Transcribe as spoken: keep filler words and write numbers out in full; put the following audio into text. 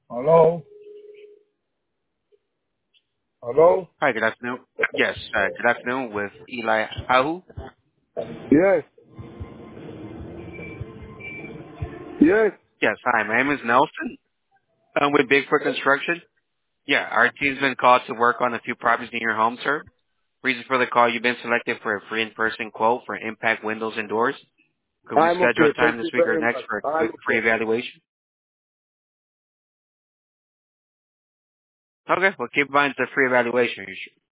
Hello? Hello? Hi, good afternoon. Yes, uh, good afternoon with Eli Ahu. Yes. Yes. Yes, hi, my name is Nelson. I'm with Bigfoot Construction. Yeah, our team's been called to work on a few properties near your home, sir. Reason for the call, you've been selected for a free in-person quote for impact windows and doors. Could we I'm schedule okay. a time Thank this you week or very next much. for a I'm quick free okay. evaluation? Okay, well, keep in mind it's a free evaluation.